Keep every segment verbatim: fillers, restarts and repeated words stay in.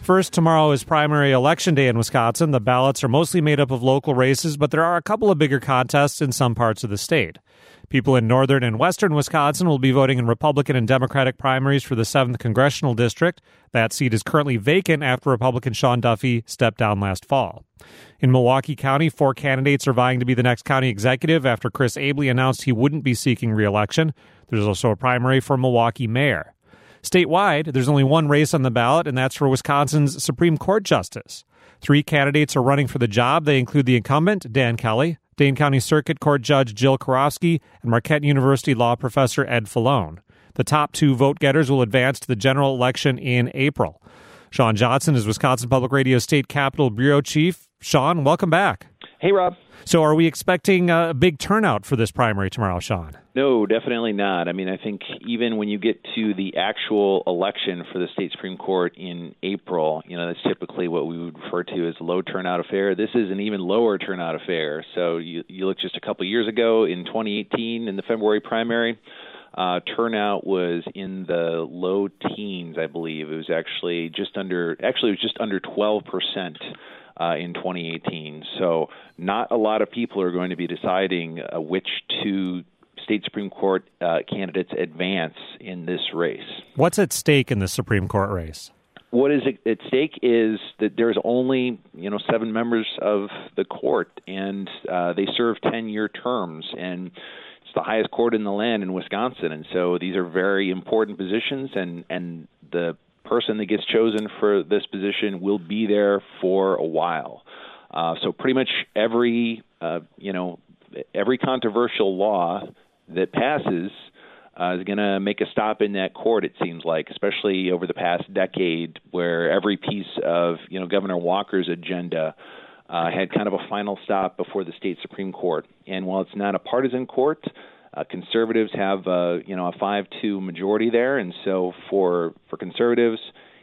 First, tomorrow is primary election day in Wisconsin. The ballots are mostly made up of local races, but there are a couple of bigger contests in some parts of the state. People in northern and western Wisconsin will be voting in Republican and Democratic primaries for the seventh Congressional District. That seat is currently vacant after Republican Sean Duffy stepped down last fall. In Milwaukee County, four candidates are vying to be the next county executive after Chris Abele announced he wouldn't be seeking re-election. There's also a primary for Milwaukee mayor. Statewide, there's only one race on the ballot, and that's for Wisconsin's Supreme Court justice. Three candidates are running for the job. They include the incumbent, Dan Kelly, Dane County Circuit Court Judge Jill Karofsky, and Marquette University law professor Ed Falone. The top two vote-getters will advance to the general election in April. Sean Johnson is Wisconsin Public Radio State Capitol Bureau Chief. Sean, welcome back. Hey, Rob. So are we expecting a big turnout for this primary tomorrow, Sean? No, definitely not. I mean, I think even when you get to the actual election for the state Supreme Court in April, you know, that's typically what we would refer to as a low turnout affair. This is an even lower turnout affair. So you, you look just a couple years ago in twenty eighteen in the February primary, uh, turnout was in the low teens, I believe. It was actually just under, actually it was just under twelve percent. Uh, in twenty eighteen. So not a lot of people are going to be deciding uh, which two state Supreme Court uh, candidates advance in this race. What's at stake in the Supreme Court race? What is at stake is that there's only, you know, seven members of the court, and uh, they serve ten-year terms, and it's the highest court in the land in Wisconsin. And so these are very important positions, and, and the person that gets chosen for this position will be there for a while. Uh, so pretty much every, uh, you know, every controversial law that passes uh, is going to make a stop in that court, it seems like, especially over the past decade where every piece of, you know, Governor Walker's agenda uh, had kind of a final stop before the state Supreme Court. And while it's not a partisan court, Uh, conservatives have, uh, you know, a five two majority there, and so for for conservatives,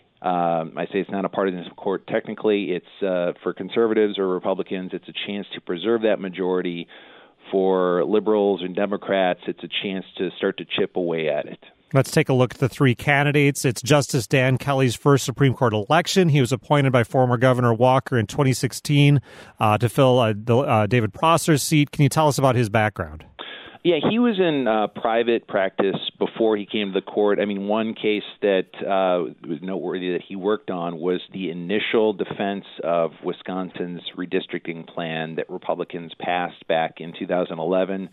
um, I say it's not a partisan court technically. It's uh, for conservatives or Republicans, it's a chance to preserve that majority. For liberals and Democrats, it's a chance to start to chip away at it. Let's take a look at the three candidates. It's Justice Dan Kelly's first Supreme Court election. He was appointed by former Governor Walker in twenty sixteen uh, to fill uh, the, uh, David Prosser's seat. Can you tell us about his background? Yeah, he was in uh, private practice before he came to the court. I mean, one case that uh, was noteworthy that he worked on was the initial defense of Wisconsin's redistricting plan that Republicans passed back in two thousand eleven.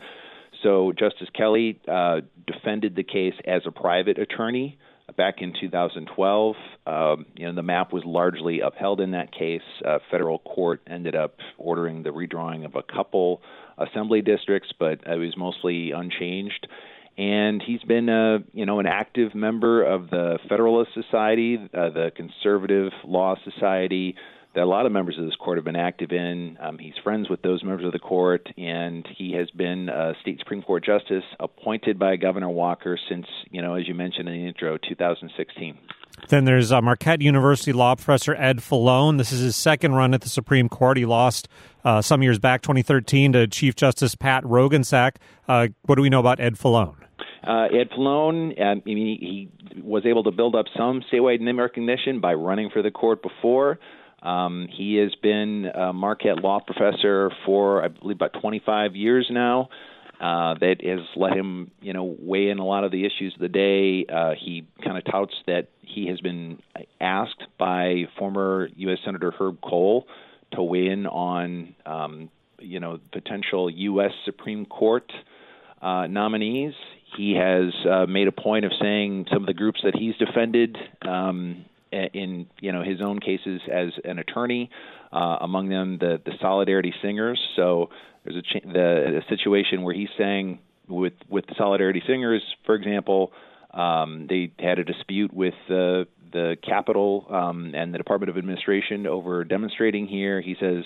So Justice Kelly uh, defended the case as a private attorney back in two thousand twelve. Um, you know, the map was largely upheld in that case. Uh, federal court ended up ordering the redrawing of a couple assembly districts, but it was mostly unchanged. And he's been, uh, you know, an active member of the Federalist Society, uh, the Conservative Law Society, that a lot of members of this court have been active in. Um, he's friends with those members of the court, and he has been a state Supreme Court justice appointed by Governor Walker since, you know, as you mentioned in the intro, two thousand sixteen. Then there's uh, Marquette University law professor Ed Falone. This is his second run at the Supreme Court. He lost uh, some years back, twenty thirteen, to Chief Justice Pat Roggensack. Uh, what do we know about Ed Falone? Uh, Ed Falone, uh, I mean, he was able to build up some statewide name recognition by running for the court before. Um, he has been a Marquette law professor for, I believe, about twenty-five years now. Uh, that has let him, you know, weigh in a lot of the issues of the day. Uh, he kind of touts that he has been asked by former U S Senator Herb Kohl to weigh in on, um, you know, potential U S Supreme Court uh, nominees. He has uh, made a point of saying some of the groups that he's defended um, in, you know, his own cases as an attorney, uh, among them the, the Solidarity Singers. So there's a, ch- the, a situation where he's saying with, with the Solidarity Singers, for example, um, they had a dispute with the, the Capitol um, and the Department of Administration over demonstrating here. He says,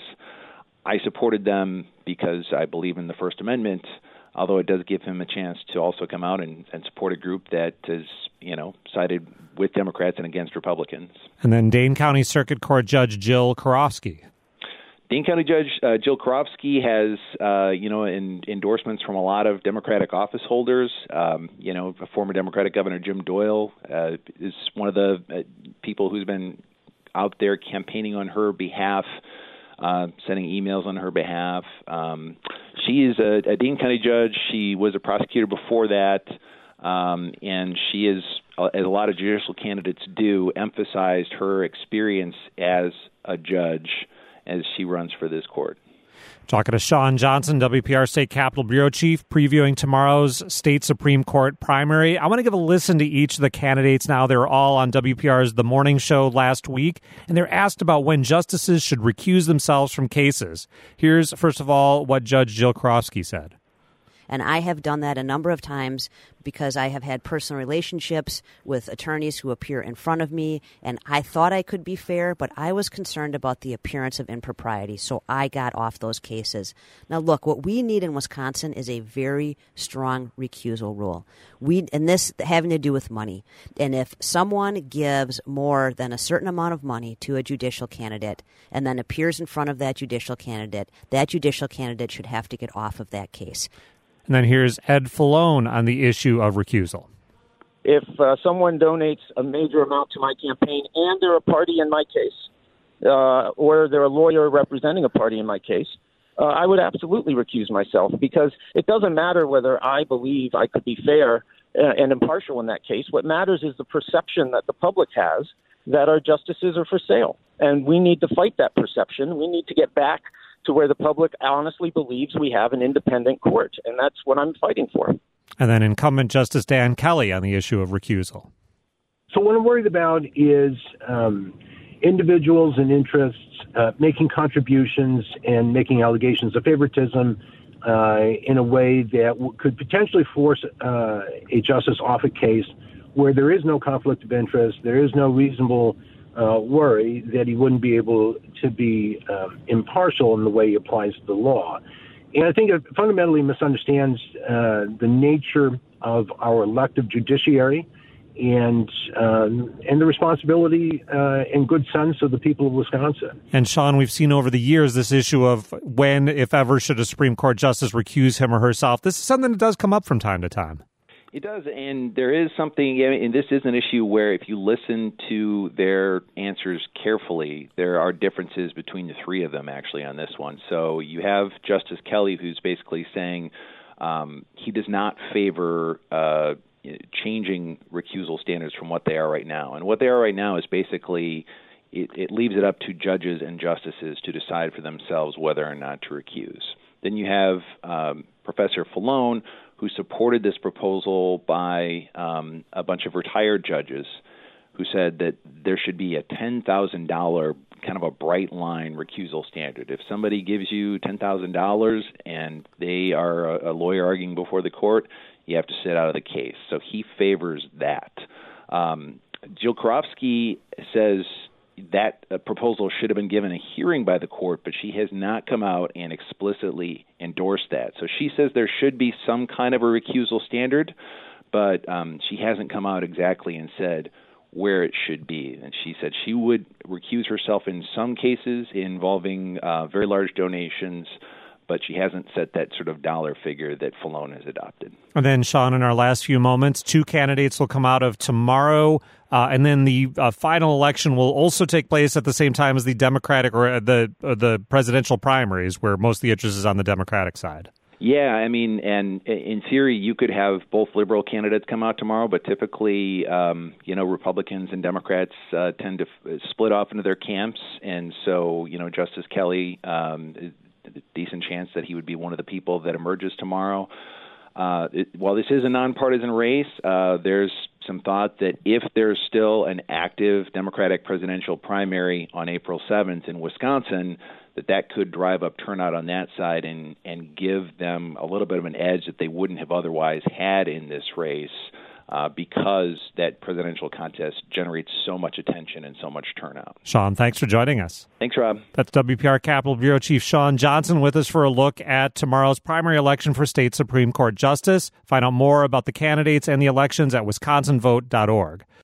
I supported them because I believe in the First Amendment, although it does give him a chance to also come out and, and support a group that is, you know, sided with Democrats and against Republicans. And then Dane County Circuit Court Judge Jill Karofsky. Dane County Judge uh, Jill Karofsky has, uh, you know, in, endorsements from a lot of Democratic office holders. Um, you know, former Democratic Governor Jim Doyle uh, is one of the uh, people who's been out there campaigning on her behalf, uh, sending emails on her behalf. Um, she is a, a Dean County judge. She was a prosecutor before that, um, and she is, as a lot of judicial candidates do, emphasized her experience as a judge as she runs for this court. Talking to Shawn Johnson, W P R State Capitol Bureau Chief, previewing tomorrow's state Supreme Court primary. I want to give a listen to each of the candidates now. They were all on W P R's The Morning Show last week, and they're asked about when justices should recuse themselves from cases. Here's, first of all, what Judge Jill Karofsky said. And I have done that a number of times because I have had personal relationships with attorneys who appear in front of me, and I thought I could be fair, but I was concerned about the appearance of impropriety, so I got off those cases. Now, look, what we need in Wisconsin is a very strong recusal rule. We, and this having to do with money. And if someone gives more than a certain amount of money to a judicial candidate and then appears in front of that judicial candidate, that judicial candidate should have to get off of that case. And then here's Ed Falone on the issue of recusal. If uh, someone donates a major amount to my campaign and they're a party in my case, uh, or they're a lawyer representing a party in my case, uh, I would absolutely recuse myself, because it doesn't matter whether I believe I could be fair uh, and impartial in that case. What matters is the perception that the public has that our justices are for sale. And we need to fight that perception. We need to get back to where the public honestly believes we have an independent court, and that's what I'm fighting for. And then incumbent Justice Dan Kelly on the issue of recusal. So what I'm worried about is um, individuals and interests uh, making contributions and making allegations of favoritism uh, in a way that w- could potentially force uh, a justice off a case where there is no conflict of interest, there is no reasonable Uh, worry that he wouldn't be able to be um, impartial in the way he applies the law. And I think it fundamentally misunderstands uh, the nature of our elective judiciary and um, and the responsibility uh, and good sense of the people of Wisconsin. And Shawn, we've seen over the years this issue of when, if ever, should a Supreme Court justice recuse him or herself. This is something that does come up from time to time. It does, and there is something, and this is an issue where if you listen to their answers carefully, there are differences between the three of them actually on this one. So you have Justice Kelly, who's basically saying um, he does not favor uh, changing recusal standards from what they are right now. And what they are right now is basically it, it leaves it up to judges and justices to decide for themselves whether or not to recuse. Then you have um, Professor Falone, who supported this proposal by um, a bunch of retired judges who said that there should be a ten thousand dollars kind of a bright line recusal standard. If somebody gives you ten thousand dollars and they are a, a lawyer arguing before the court, you have to sit out of the case. So he favors that. Um, Jill Karofsky says that uh, proposal should have been given a hearing by the court, but she has not come out and explicitly endorsed that. So she says there should be some kind of a recusal standard, but um, she hasn't come out exactly and said where it should be. And she said she would recuse herself in some cases involving uh, very large donations, but she hasn't set that sort of dollar figure that Falone has adopted. And then, Shawn, in our last few moments, two candidates will come out of tomorrow, uh, and then the uh, final election will also take place at the same time as the Democratic or the uh, the presidential primaries, where most of the interest is on the Democratic side. Yeah, I mean, and in theory, you could have both liberal candidates come out tomorrow, but typically, um, you know, Republicans and Democrats uh, tend to f- split off into their camps, and so, you know, Justice Kelly, um, a decent chance that he would be one of the people that emerges tomorrow. Uh, it, while this is a nonpartisan race, uh, there's some thought that if there's still an active Democratic presidential primary on April seventh in Wisconsin, that that could drive up turnout on that side and, and give them a little bit of an edge that they wouldn't have otherwise had in this race uh, because that presidential contest generates so much attention and so much turnout. Shawn, thanks for joining us. Thanks, Rob. That's W P R Capitol Bureau Chief Shawn Johnson with us for a look at tomorrow's primary election for state Supreme Court justice. Find out more about the candidates and the elections at wisconsin vote dot org.